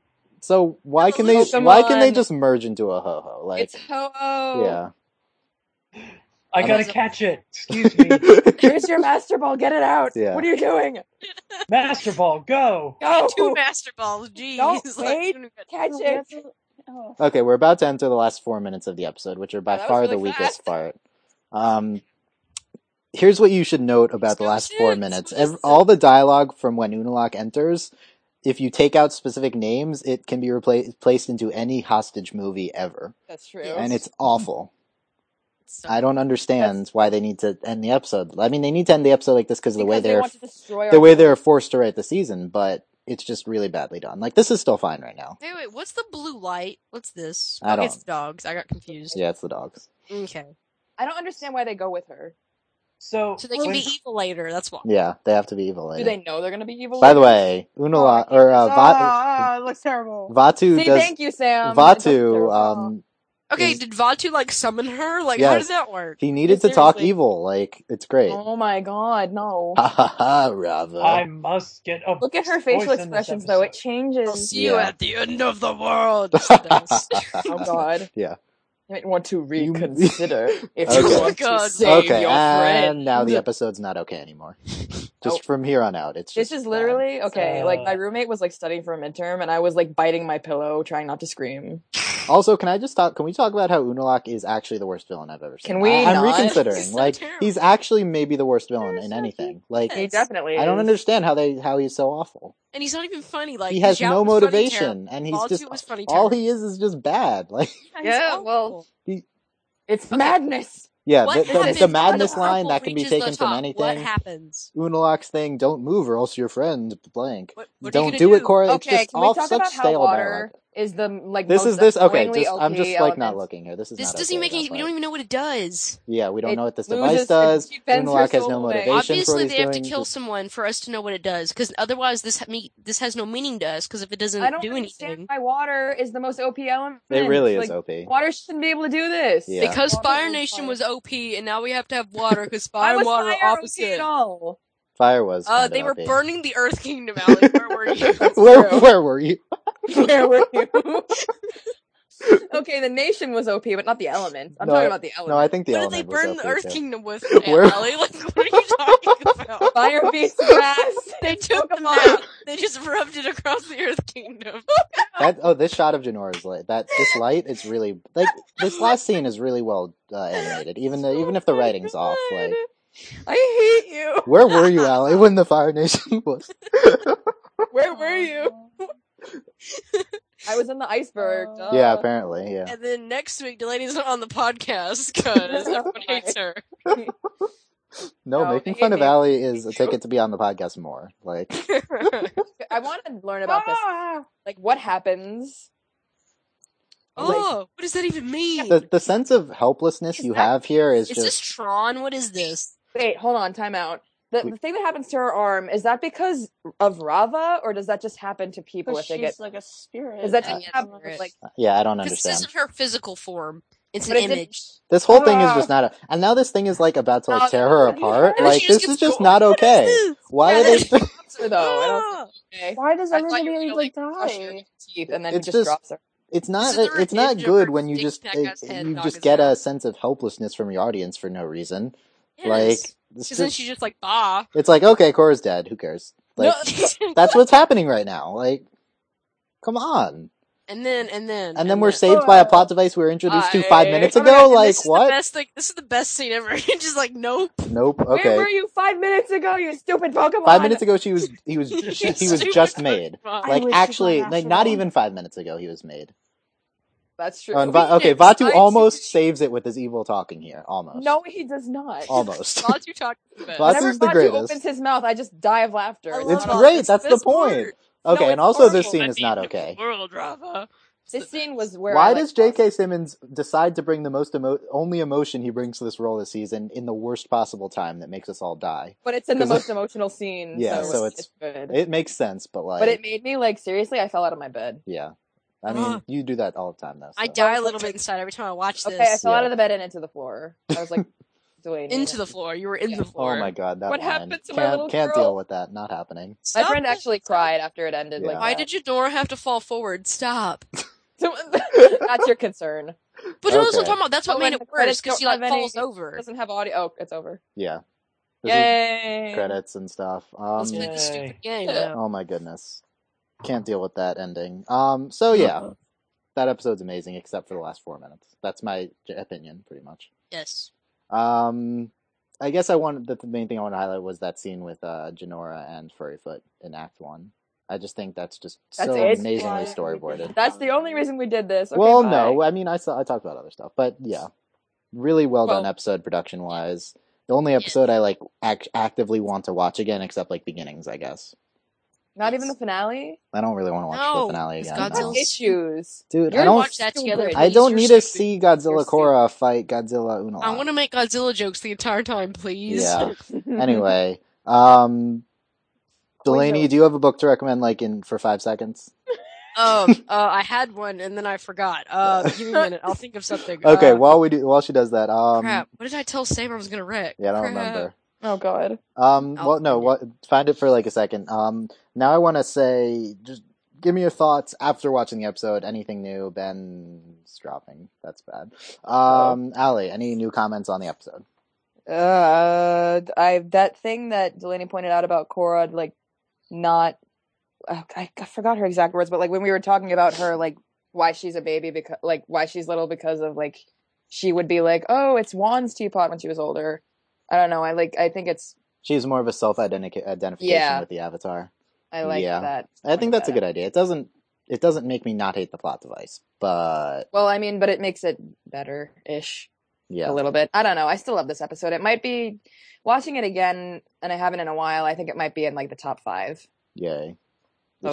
So why can they
Oh, come
why can they
on.
just merge into a ho ho? Like,
It's Ho-Oh.
yeah.
I gotta
I'm-
catch it. Excuse me.
Here's your master ball. Get it out.
Yeah.
What are you doing?
Master Ball, go.
Go.
2 master balls. Jeez.
Don't
Like,
wait.
you don't even-
Catch
No, we
it.
have to- oh.
Okay, we're about to enter the last 4 minutes of the episode, which are by
Oh, that was
far
really
the weakest
fast.
part. Here's what you should note about the last 4 minutes. All the dialogue from when Unalaq enters, if you take out specific names, it can be placed into any hostage movie ever.
That's true.
And it's awful. I don't understand why they need to end the episode. I mean, they need to end the episode like this because the way they're forced to write the season, but it's just really badly done. Like, this is still fine right now.
Wait, what's the blue light? What's this?
I don't.
It's the dogs. I got confused.
Yeah, it's the dogs.
Okay.
I don't understand why they go with her.
So
they can be evil later. That's why.
Yeah, they have to be evil later.
Do they know they're gonna be evil?
By the way, Unalaq
it looks terrible.
Vatu
See,
does.
thank you, Sam.
Vatu,
Okay, did Vatu like summon her? Like,
yes,
how does that work?
He needed to talk evil. Like, it's great.
Oh my god, no.
Ha ha ha, Rava.
I must get a
Look at her facial expressions, though. It changes.
I'll see you at the end of the world.
Oh god.
Yeah.
You might want to reconsider if
Okay.
you want to save your friend.
And now the episode's not okay anymore. Just from here on out, it's just
This is literally okay. Like my roommate was like studying for a midterm, and I was like biting my pillow, trying not to scream.
Also, can we talk about how Unalaq is actually the worst villain I've ever seen?
Can we
I'm
not?
reconsidering.
He's so
like,
terrible.
he's actually maybe the worst villain in anything. Like,
He definitely
I don't
is.
understand how he's so awful.
And he's not even funny. Like,
He has
Zhao
no
was funny,
motivation, and he's
Vatu
just
was funny,
all he is just bad. Like,
Yeah, well, it's madness.
yeah,
What
the
happens
madness
when the
line
purple
that can be
reaches the
taken from
top?
anything.
What happens?
Unalaq's thing, don't move or else your friend blank.
What are you
Don't
gonna
do it,
do?
Cora. It's
Okay,
just
can we
all
talk
such
about how
stale
water
dialogue.
is the like
This
most
is this okay?
annoyingly
I'm
OP
just like not
element?
looking here. This is
This
not
doesn't
okay
make any.
enough,
We don't even know what it does.
Yeah, we don't
It
know what this
loses-
device does.
she bends her
Unalaq has no
soul away.
motivation for what
Obviously,
he's
they have to
doing.
kill someone for us to know what it does, because otherwise, this has no meaning to us. Because if it doesn't
I don't
do
understand
anything,
why water is the most OP element.
It really is
Like,
OP.
Water shouldn't be able to do this.
Yeah.
because
Water
Fire
is
Nation
fire.
was OP, and now we have to have water because
Why
fire
was
and water
fire
are
OP
opposite.
at all?
Fire was. Kind
They
of
were
OP.
burning the Earth Kingdom, Allie. Where were you?
Where were you?
Where were you? Okay, the nation was OP, but not the element. I'm talking about the element.
No, I think the
What did they
element was
burn the
OP
Earth
too.
Kingdom with,
Where-
Allie? Like, what are you talking about?
Fire beats grass.
They took the map. They just rubbed it across the Earth Kingdom.
This shot of Janora's light. This light is really like this last scene is really well animated. Even if the writing's off. Like,
I hate you.
where were you, Allie, when the Fire Nation was?
Where were you? I was in the iceberg. duh.
Yeah, apparently, yeah.
And then next week, Delaney's not on the podcast because everyone hates her.
No,
No,
making
they
fun
hate
of
me.
Allie is a ticket to be on the podcast more. Like,
I want to learn about this. Like, what happens?
Oh, what does that even mean?
the sense of helplessness you have here is
Is
just
this Tron? What is this?
Wait, hold on, time out. The thing that happens to her arm, is that because of Rava, or does that just happen to people
But
if they
she's
get...
like a spirit.
Does that
Yeah,
just happen,
spirit.
like...
yeah, I don't
This
understand.
isn't her physical form. It's
But
an
it did-
image.
This whole thing is just not a. And now this thing is like about to like tear her apart.
And then
Like
she just
this is
gets
just
gold.
not
What
okay.
is this?
Why
Yeah,
are they?
her, though. I don't... Okay.
Why does
I thought you
everybody
were
like
gonna, crush her
die?
teeth, and then
It's
he
just-
drops her.
It's not.
This is the
It's not
revenge of
good
her
when you
taking
just
that guy's head and knock
just
his
get
head
a
out.
sense of helplessness from your audience for no reason.
Yes.
Like it's
Because then
just-
she's just like, bah.
it's like okay, Cora's dead. Who cares? Like
No.
that's what's happening right now. Like, come on.
And then
And then we're saved by a plot device we were introduced to 5 minutes
Oh my
ago.
God, and
Like
this is
what?
The best thing. This is the best scene ever. You're just like, nope.
Nope.
Where
Okay.
were you 5 minutes ago, you stupid Pokemon?
5 minutes ago, he was just made.
I
Like
wish
actually,
you got
like not
Astrodome.
even 5 minutes ago, he was made.
That's true.
Oh, and
Okay,
Vatu
besides-
almost saves it with his evil talking here. Almost.
No, he does not.
Almost.
Vatu talking the best.
Vatu-
Whenever
Vatu's the
Vatu
greatest.
opens his mouth, I just die of laughter.
I
It's
love
great.
it.
That's the
best
point.
part.
Okay,
No,
and
it's
also this
horrible.
scene
That
is not
means
okay.
the world, Rava.
This scene was where
Why
I,
does J.K. Simmons decide to bring the most only emotion he brings to this role this season in the worst possible time that makes us all die?
But it's in the
'Cause-
most emotional scene.
Yeah, so
it's good.
It makes sense, but like,
But it made me like seriously. I fell out of my bed.
yeah. I mean, you do that all the time, though.
I
so.
die a little bit inside every time I watch this.
Okay, I fell out
Yeah.
of the bed and into the floor. I was like, Dwayne.
Into the floor. You were in the floor.
Oh my god, that
What
line.
happened to my
can't,
little
can't
girl?
deal with that. Not happening.
My
Stop
friend
it.
actually cried after it ended.
Yeah.
Like,
Why
that.
did your door have to fall forward? Stop.
That's your concern.
But also
Okay.
talking about that's what
Oh,
made
and
it
the
worse
credits
because she
don't
like
have any-
falls over.
It doesn't have audio. Oh, it's over.
Yeah. This is
Yay!
credits and stuff.
Let's play
Yay.
this stupid game now.
Oh my goodness. Can't deal with that ending. So yeah. That episode's amazing except for the last 4 minutes. That's my opinion, pretty much.
Yes.
I guess the main thing I want to highlight was that scene with Jinora and Furryfoot in Act 1. I just think that's so amazingly storyboarded.
That's the only reason we did this. Okay,
well,
bye.
no, I mean I talked about other stuff, but yeah, really well done episode production wise. The only episode I like actively want to watch again, except like beginnings, I guess.
Not even the finale?
I don't really want to watch the finale again.
Godzilla's issues.
Dude,
You're
I don't
watch that together.
I don't need to see Godzilla Korra fight Godzilla Unalaq.
I want to make Godzilla jokes the entire time, please.
Yeah. Anyway, Delaney, do you have a book to recommend for 5 seconds?
I had one and then I forgot. Give me a minute. I'll think of something.
Okay, while she does that,
crap. What did I tell Sam I was gonna wreck?
Yeah, I don't remember.
Oh god.
Find it for a second. Now I want to say, just give me your thoughts after watching the episode. Anything new? Ben's dropping. That's bad. Allie, any new comments on the episode?
That thing that Delaney pointed out about Korra, like, not. I forgot her exact words, but like when we were talking about her, like why she's a baby because why she's little because of like she would be like, oh, it's Juan's teapot when she was older. I don't know. I think it's
she's more of a self-identification with the Avatar.
I like that.
I think that's a good idea. It doesn't make me not hate the plot device, but
well, I mean, but it makes it better-ish.
Yeah,
a little bit. I don't know. I still love this episode. It might be watching it again, and I haven't in a while. I think it might be in like the top 5.
Yay.
Of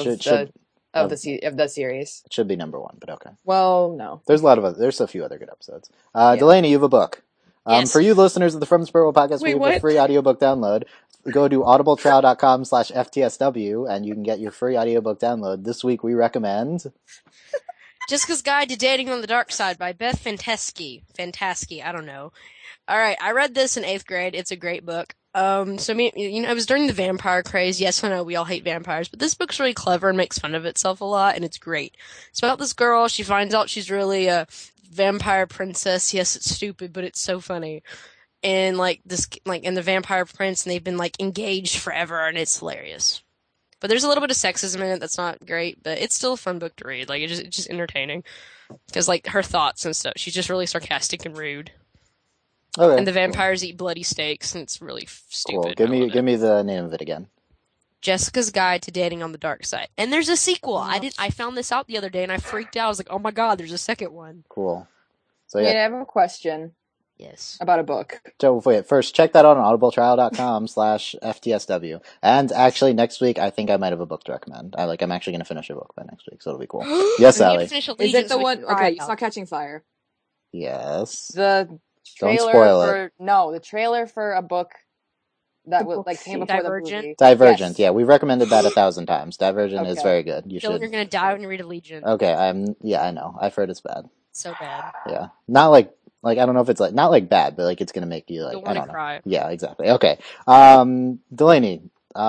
the series.
It should be number 1, but okay.
Well, no.
There's a few other good episodes. Delaney, you have a book.
Yes.
For you listeners of the From the Spirit World podcast, we have a free audiobook download. Go to audibletrial.com/FTSW and you can get your free audiobook download. This week we recommend
Jessica's Guide to Dating on the Dark Side by Beth Fantasky, I don't know. Alright, I read this in 8th grade. It's a great book. It was during the vampire craze. Yes, I know we all hate vampires, but this book's really clever and makes fun of itself a lot, and it's great. It's about this girl. She finds out she's really a vampire princess. Yes, it's stupid, but it's so funny. And and the vampire prince, and they've been engaged forever, and it's hilarious. But there's a little bit of sexism in it that's not great, but it's still a fun book to read. It's just entertaining. Because her thoughts and stuff, she's just really sarcastic and rude.
Okay.
And the vampires eat bloody steaks, and it's really stupid.
Cool. Give me the name of it again.
Jessica's Guide to Dating on the Dark Side. And there's a sequel. I found this out the other day, and I freaked out. I was like, oh my god, there's a second one.
Cool. So
I have a question.
Yes.
About a book.
So wait, first check that out on audibletrial.com/FTSW. And actually next week I think I might have a book to recommend. I'm actually going to finish a book by next week, so it'll be cool. Yes, Allie.
Is it the one? Okay, you saw Catching Fire.
Yes.
The trailer
Don't spoil it.
the trailer for a book that came before
Divergent?
the movie.
Divergent,
yes.
Yeah, we've recommended that 1,000 times. Divergent is very good. You should.
You're gonna die when you read Allegiant.
Okay, I know. I've heard it's bad.
So bad.
Yeah. Not like I don't know if it's not bad, but it's gonna make you
You'll
I don't
cry.
know. Yeah, exactly. Okay. Delaney,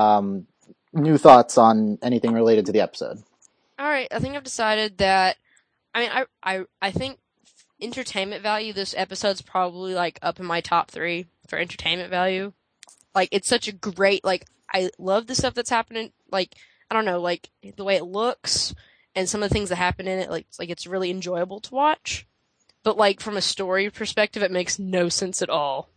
new thoughts on anything related to the episode?
Alright, I think I've decided that I think entertainment value, this episode's probably up in my top 3 for entertainment value. It's such a great I love the stuff that's happening. I don't know, the way it looks and some of the things that happen in it. It's really enjoyable to watch. But from a story perspective, it makes no sense at all.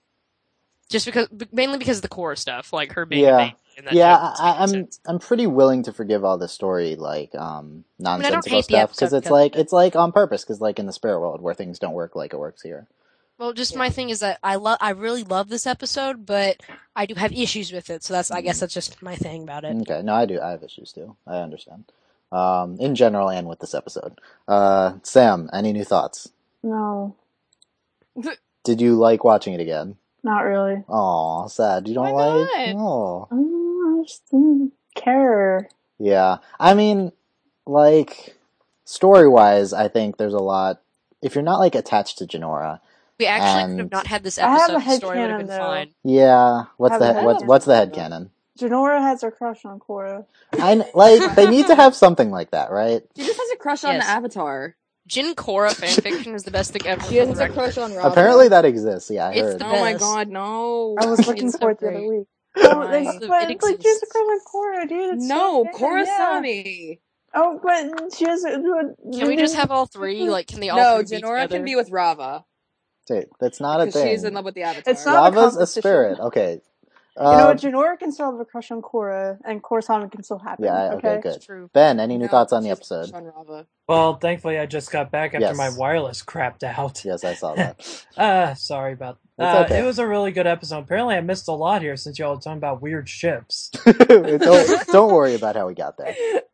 Mainly because of the core stuff, her being a baby.
I'm pretty willing to forgive all the story nonsensical stuff because it's on purpose because in the spirit world where things don't work like it works here.
Well, my thing is that I really love this episode, but I do have issues with it. So I guess that's just my thing about it.
Okay, no, I do. I have issues too. I understand. In general and with this episode. Sam, any new thoughts?
No.
Did you like watching it again?
Not really.
Aw, sad. You don't
Why
like?
not?
Oh.
I just didn't care.
Yeah. I mean, story-wise, I think there's a lot... If you're not, attached to Jinora...
We actually could have not had this episode. The story would have been fine.
Yeah. What's the headcanon?
Jinora has her crush on Korra.
They need to have something like that, right?
She just has a crush on the Avatar.
Jin Korra fanfiction is the best thing ever.
She has a crush on Raza.
Apparently that exists, yeah, I heard.
Oh my god, no.
I was looking for it the other week. Oh, she's a crush on Korra, dude.
No, Korra Sami.
Oh, but she has
Can we just have all 3? Can they all
No,
three be
Jinora
together?
can be with Rava.
Wait, that's not a
Because
thing.
she's in love with the Avatar.
It's not
Lava's a
competition.
spirit. Okay.
You know what? Jinora can still have a crush on Korra, and Korra-sama can still happen.
Yeah, okay,
okay?
good. Ben, any new
No,
thoughts on the
she's
episode?
on Rava.
Well, thankfully I just got back after
Yes.
my wireless crapped out.
Yes, I saw that.
Sorry about
It's okay.
It was a really good episode. Apparently I missed a lot here since y'all were talking about weird ships.
Don't worry about how we got there.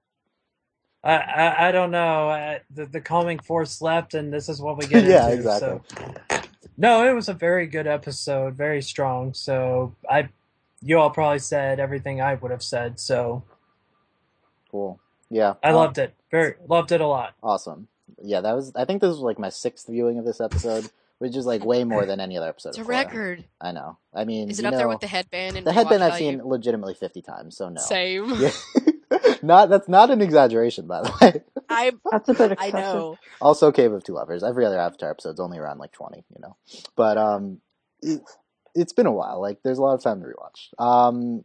I don't know. The calming force left, and this is what we get
Yeah,
into.
exactly.
So. No, it was a very good episode, very strong. So you all probably said everything I would have said. So
Cool. Yeah.
I loved it. Loved it a lot.
Awesome. Yeah, I think this was like my 6th viewing of this episode, which is like way more than any other episode.
It's a
before.
record.
I know. I mean,
is it up there with the headband? And
the headband
rewatch
I've
value?
seen legitimately 50 times. So no.
Same.
Yeah. That's not an exaggeration, by the way.
That's a bit excessive.
I know.
Also, Cave of Two Lovers. Every other Avatar episode's only around like 20, But it's been a while. Like, there's a lot of time to rewatch.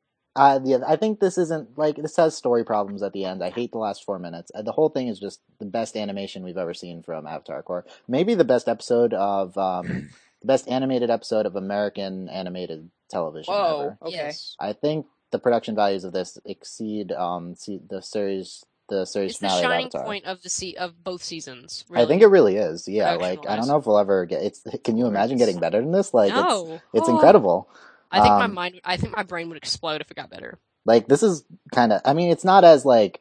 I think this isn't like this has story problems at the end. I hate the last 4 minutes. The whole thing is just the best animation we've ever seen from Avatar Korra. Maybe the best episode of the best animated episode of American animated television ever.
Okay.
Yes.
I think the production values of this exceed the series
It's the
finale of
shining
Avatar.
point of both seasons. Really.
I think it really is. Yeah, like I
Production-wise.
don't know if we'll ever get. Can you imagine getting better than this? Like
No.
it's incredible.
I think my brain would explode if it got better.
Like this is kind of. I mean, it's not as like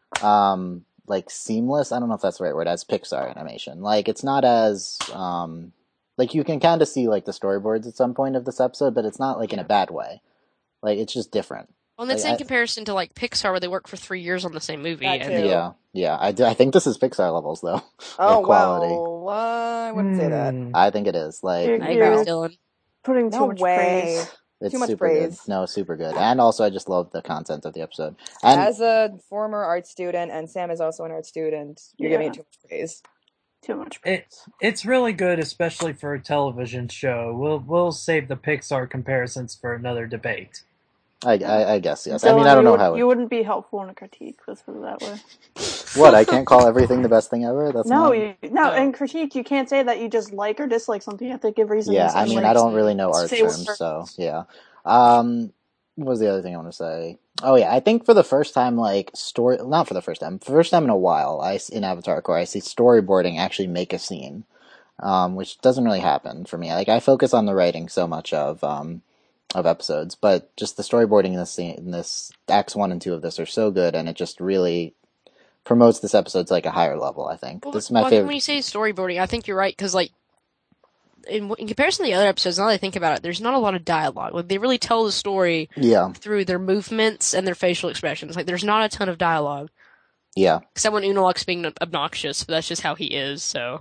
seamless. I don't know if that's the right word as Pixar animation. Like it's not as like you can kind of see like the storyboards at some point of this episode, but it's not like in a bad way. Like it's just different.
Well, and that's
Like,
in comparison to like Pixar, where they work for 3 years on the same movie.
That
And
too.
Yeah. I think this is Pixar levels though.
Oh,
of quality.
well, I wouldn't say that.
I think it is. Like
You're-
I agree with
you're
Dylan.
putting too
No
much
way.
praise.
it's
too much
super
praise.
good. No, super good. And also, I just love the content of the episode. And
As a former art student, and Sam is also an art student, you're giving it too much praise.
Too much praise.
It's really good, especially for a television show. We'll save the Pixar comparisons for another debate.
I guess yes.
Dylan,
I mean, I don't know how.
you wouldn't be helpful in a critique. Let's put it that way.
What? I can't call everything the best thing ever. That's
No,
not...
in critique you can't say that you just like or dislike something. You have to give reasons.
Yeah, I mean, I don't really know art
Say
terms,
words.
so yeah. What was the other thing I want to say? Oh yeah, I think for the first time, not for the first time in a while, in Avatar Korra, I see storyboarding actually make a scene, which doesn't really happen for me. Like I focus on the writing so much of episodes, but just the storyboarding in this acts 1 and 2 of this are so good, and it just really promotes this episode to like a higher level. I think this is my favorite.
When you say storyboarding, I think you're right because like in comparison to the other episodes, now that I think about it, there's not a lot of dialogue. Like they really tell the story through their movements and their facial expressions. Like there's not a ton of dialogue.
Yeah.
Except when Unalaq's being obnoxious, but that's just how he is. So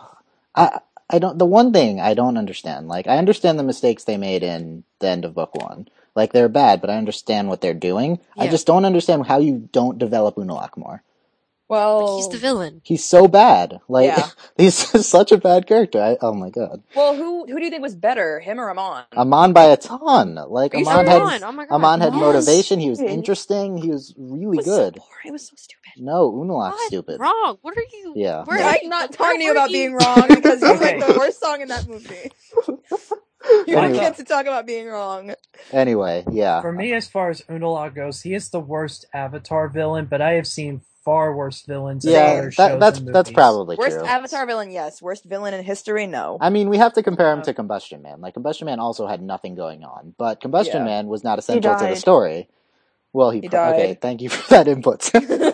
I don't. The one thing I don't understand, like I understand the mistakes they made in the end of book 1. Like they're bad, but I understand what they're doing.
Yeah.
I just don't understand how you don't develop Unalaq more.
Well,
but he's the villain.
He's so bad. Like
Yeah.
he's such a bad character. Oh my god.
well, who do you think was better, him or Amon?
Amon by a ton. Like
He's
Amon
Amon.
had
Oh my god.
Amon had
Yes.
motivation. He was interesting. He was really
It was
good.
So boring. It was so stupid.
No, Unalaq's
What?
stupid.
Wrong. What are you?
Yeah.
Where
No.
are
I'm
you-
not
where
talking to you
were
about being wrong because you like the worst song in that movie. You don't
Anyway.
get to talk about being wrong.
Anyway, yeah.
For me, as far as Unalaq goes, he is the worst Avatar villain, but I have seen far worse villains in
Yeah,
other shows
that's
and
that's
movies.
probably
Worst
true.
Avatar villain, yes. Worst villain in history, no.
I mean, we have to compare him to Combustion Man. Like, Combustion Man also had nothing going on, but Combustion
Yeah.
Man was not essential to the
died.
story. Well, he
died.
Okay, thank you for that input.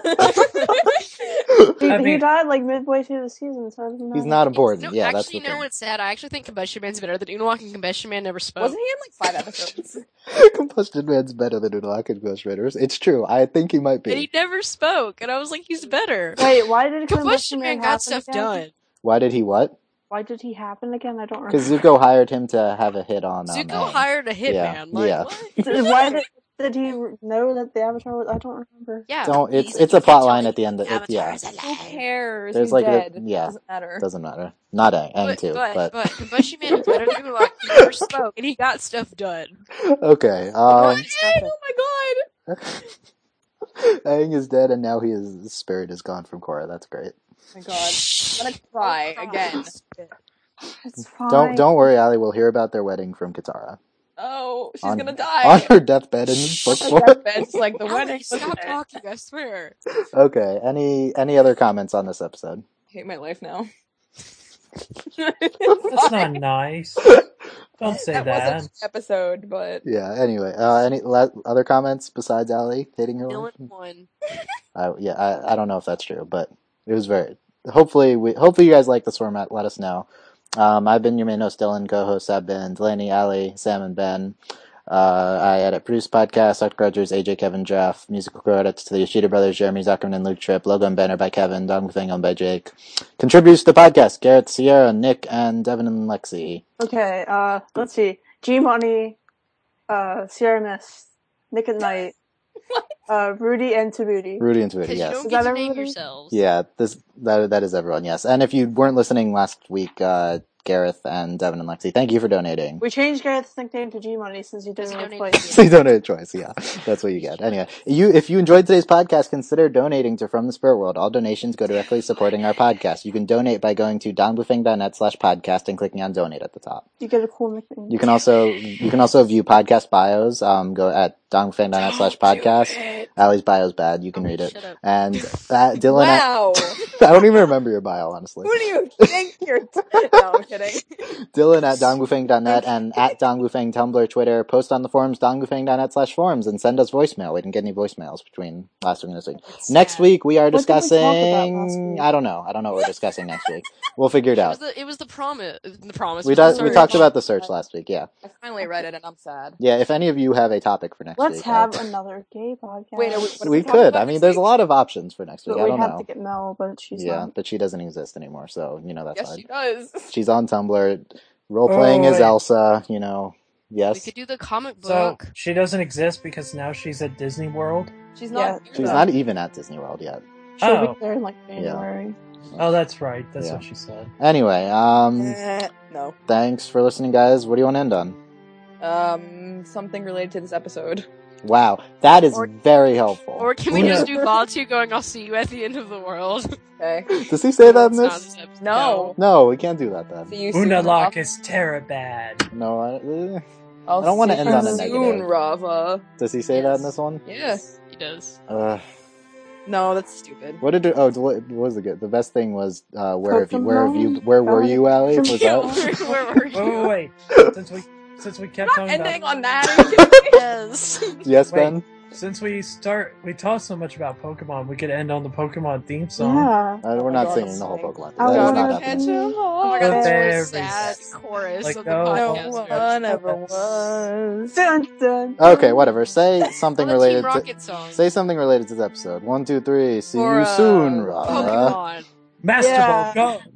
He died like midway through the season, so it doesn't
He's
matter.
not important.
No,
Yeah, that's
actually,
the
you know
thing.
what's sad? I actually think Combustion Man's better than Unalaq, and Combustion Man never spoke.
Wasn't he in like 5 episodes?
Combustion Man's better than Unalaq and Ghost Raiders. It's true. I think he might be.
And he never spoke, and I was like, he's better.
Wait, why did
Combustion Man got
happen
stuff
again?
done.
Why did he what?
Why did he happen again? I don't remember.
Because Zuko hired him to have a hit on
Zuko
Aang.
hired a hitman.
Yeah,
Like,
yeah.
what?
Why did he know that the Avatar was? I don't remember.
Yeah.
Don't.
he's
It's
like,
a
you can't
plot
tell
line
me
at the end. Yeah,
Avatar's alive.
Who cares?
There's
He's
like
dead.
yeah.
Doesn't matter.
Not Aang too,
but
but
Combustion Man is better than Unalaq. He never spoke, and he got stuff done.
okay.
Oh my god!
Aang is dead, and now his spirit is gone from Korra. That's great.
Oh my god. I'm gonna cry again.
It's fine.
Don't worry, Allie. We'll hear about their wedding from Katara.
Oh, she's gonna die.
On her deathbed in book 4.
Deathbed's like the wedding.
Stop talking, I swear.
Okay, any other comments on this episode?
I hate my life now.
That's not nice. Don't say that.
Wasn't an episode, but
Yeah, anyway. Any other comments besides Allie hating her life?
Dylan won.
I don't know if that's true, but it was very... Hopefully you guys like this format. Let us know. I've been your main host, Dylan. Co-hosts have been Delaney, Allie, Sam, and Ben. I edit, produce podcasts, Dr. Rogers, AJ, Kevin, Jeff. Musical credits to the Yoshida brothers, Jeremy Zuckerman and Luke Tripp. Logo and banner by Kevin. Dong Thing owned by Jake. Contributes to the podcast, Garrett, Sierra, Nick, and Devin and Lexi.
Okay, let's see. G-Money, Sierra Mist, Nick at Night, Rudy and Tabuti.
Rudy and Tabuti,
Because
yes.
you don't get to name yourselves.
Yeah, that is everyone, yes. And if you weren't listening last week, Gareth and Devin and Lexi, thank you for donating.
We changed Garrett's nickname to G-Money since you didn't
So you donated twice, yeah. That's what you get. Anyway, if you enjoyed today's podcast, consider donating to From the Spirit World. All donations go directly supporting our podcast. You can donate by going to dongbufeng.net/podcast and clicking on donate at the top.
You get a cool nickname.
You can also view podcast bios. Go at dongbufeng.net/podcast. Allie's bio's bad. You can read it. And Dylan,
wow.
I don't even remember your bio, honestly.
Who do you think you're? No, I'm kidding.
Dylan at dongbufeng.net and at dongbufeng Tumblr, Twitter. Post on the forums, dongbufeng.net/forums, and send us voicemail. We didn't get any voicemails between last week and this week. Next week, we are discussing... I don't know what we're discussing next week. We'll figure it out.
It was the promise. The promise.
We talked about the search last week, yeah.
I finally read it and I'm sad.
Yeah, if any of you have a topic for next week...
Let's have another gay podcast.
Wait,
we could. I mean, there's a lot of options for next week.
But
I don't know.
we have to get Mel, but she's not.
But she doesn't exist anymore, so, that's
yes,
hard.
She does.
She's on Tumblr. Role-playing as Elsa, yes.
We could do the comic
So,
book.
she doesn't exist because now she's at Disney World?
She's not.
She's not even at Disney World yet.
She'll be there in, January.
Oh, that's right. That's what she said.
Anyway,
no.
Thanks for listening, guys. What do you want to end on?
Something related to this episode.
Wow, that is very helpful.
Or can we just do Valtu going, I'll see you at the end of the world?
Okay.
Does he say that in this?
No.
No, we can't do that then.
Unalak is Terabad.
No, I don't want to end on a negative.
Rava.
Does he say that in this one?
Yes.
He does.
No, that's stupid.
What was the good? The best thing was where were you, Allie? Was that?
Where were you?
Oh wait, since we kept talking
ending
about...
on that.
Yes.
Yes, Ben.
Since we talk so much about Pokemon, we could end on the Pokemon theme song.
Yeah.
We're not singing the whole Pokemon.
Oh
That is not happening.
Oh my god, that's a
Very
really sad chorus
like,
of the
no
podcast.
one ever was.
Dun, dun.
Okay, whatever. Say something
the
related
Team Rocket song.
Say something related to the episode. 1, 2, 3. See
For,
you soon, Rava.
Pokemon.
Master Ball, go!